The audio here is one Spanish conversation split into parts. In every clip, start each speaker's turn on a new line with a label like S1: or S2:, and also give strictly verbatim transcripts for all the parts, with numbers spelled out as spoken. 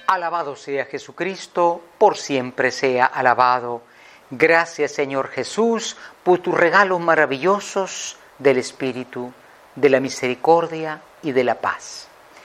S1: Alabado sea Jesucristo, por siempre sea alabado. Gracias, Señor Jesús, por tus regalos maravillosos del Espíritu, de la misericordia y de la paz.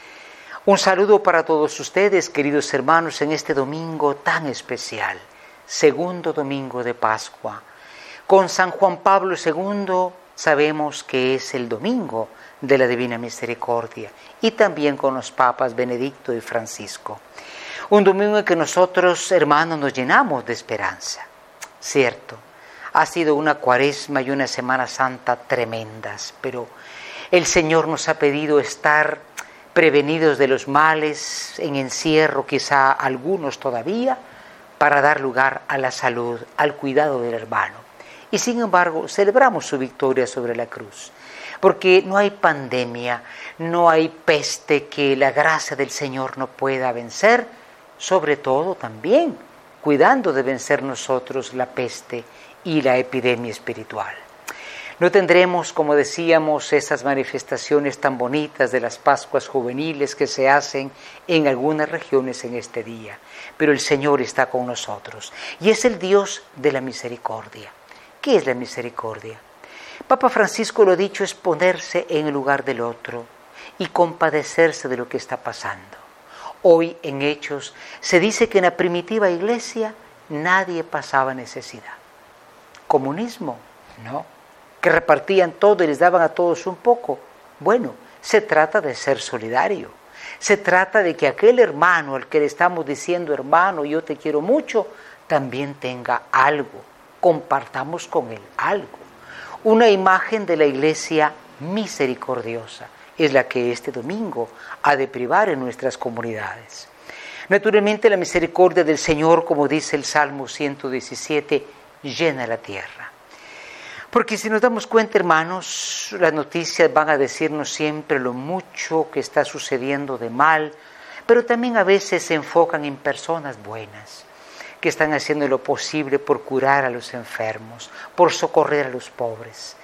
S1: Un saludo para todos ustedes, queridos hermanos, en este domingo tan especial, segundo domingo de Pascua. Con San Juan Pablo segundo sabemos que es el domingo de la Divina Misericordia, y también con los papas Benedicto y Francisco. Un domingo en que nosotros, hermanos, nos llenamos de esperanza. Cierto, ha sido una cuaresma y una Semana Santa tremendas, pero el Señor nos ha pedido estar prevenidos de los males, en encierro quizá algunos todavía, para dar lugar a la salud, al cuidado del hermano. Y sin embargo, celebramos su victoria sobre la cruz, porque no hay pandemia, no hay peste que la gracia del Señor no pueda vencer, sobre todo también cuidando de vencer nosotros la peste y la epidemia espiritual. No tendremos, como decíamos, esas manifestaciones tan bonitas de las Pascuas juveniles que se hacen en algunas regiones en este día, pero el Señor está con nosotros y es el Dios de la misericordia. ¿Qué es la misericordia? Papa Francisco lo ha dicho, es ponerse en el lugar del otro y compadecerse de lo que está pasando. Hoy en Hechos se dice que en la primitiva iglesia nadie pasaba necesidad. ¿Comunismo? No. ¿Que repartían todo y les daban a todos un poco? Bueno, se trata de ser solidario. Se trata de que aquel hermano al que le estamos diciendo, hermano, yo te quiero mucho, también tenga algo. Compartamos con él algo. Una imagen de la iglesia misericordiosa es la que este domingo ha de privar en nuestras comunidades. Naturalmente la misericordia del Señor, como dice el Salmo ciento diecisiete, llena la tierra. Porque si nos damos cuenta, hermanos, las noticias van a decirnos siempre lo mucho que está sucediendo de mal, pero también a veces se enfocan en personas buenas, que están haciendo lo posible por curar a los enfermos, por socorrer a los pobres.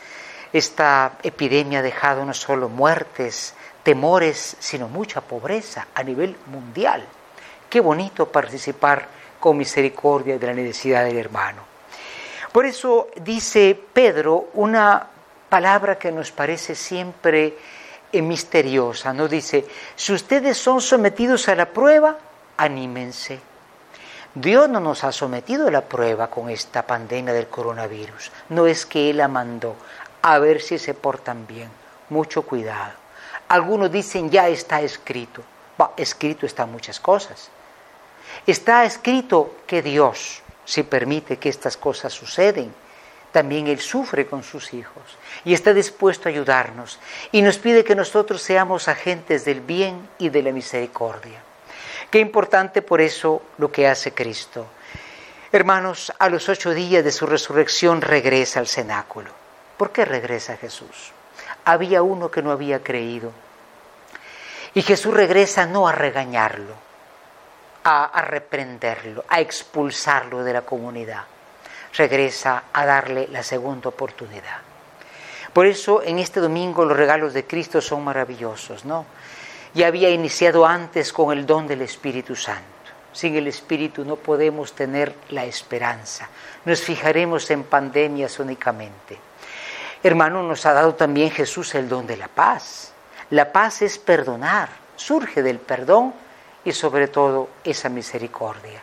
S1: Esta epidemia ha dejado no solo muertes, temores, sino mucha pobreza a nivel mundial. Qué bonito participar con misericordia de la necesidad del hermano. Por eso dice Pedro una palabra que nos parece siempre misteriosa, ¿no? Dice, si ustedes son sometidos a la prueba, anímense. Dios no nos ha sometido a la prueba con esta pandemia del coronavirus. No es que Él la mandó. A ver si se portan bien. Mucho cuidado. Algunos dicen, ya está escrito. Bah, escrito están muchas cosas. Está escrito que Dios, si permite que estas cosas suceden, también Él sufre con sus hijos y está dispuesto a ayudarnos y nos pide que nosotros seamos agentes del bien y de la misericordia. Qué importante por eso lo que hace Cristo. Hermanos, a los ocho días de su resurrección regresa al cenáculo. ¿Por qué regresa Jesús? Había uno que no había creído. Y Jesús regresa no a regañarlo, a, a reprenderlo, a expulsarlo de la comunidad. Regresa a darle la segunda oportunidad. Por eso en este domingo los regalos de Cristo son maravillosos, ¿no? Ya había iniciado antes con el don del Espíritu Santo. Sin el Espíritu no podemos tener la esperanza. Nos fijaremos en pandemias únicamente. Hermano, nos ha dado también Jesús el don de la paz. La paz es perdonar, surge del perdón y sobre todo esa misericordia.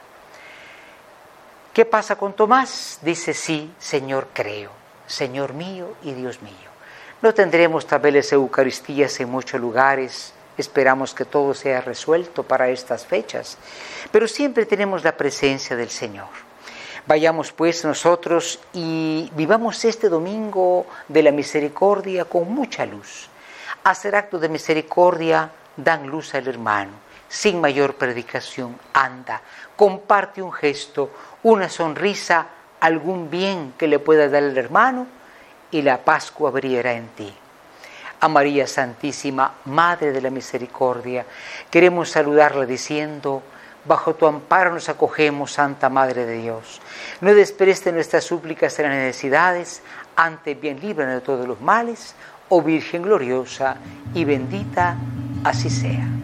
S1: ¿Qué pasa con Tomás? Dice, sí, Señor, creo, Señor mío y Dios mío. No tendremos tal vez las Eucaristías en muchos lugares, esperamos que todo sea resuelto para estas fechas, pero siempre tenemos la presencia del Señor. Vayamos pues nosotros y vivamos este domingo de la misericordia con mucha luz. Hacer actos de misericordia dan luz al hermano. Sin mayor predicación, anda, comparte un gesto, una sonrisa, algún bien que le pueda dar al hermano y la Pascua brillará en ti. A María Santísima, Madre de la Misericordia, queremos saludarla diciendo, bajo tu amparo nos acogemos, Santa Madre de Dios. No despreste nuestras súplicas en las necesidades, antes bien líbranos de todos los males, oh Virgen gloriosa y bendita, así sea.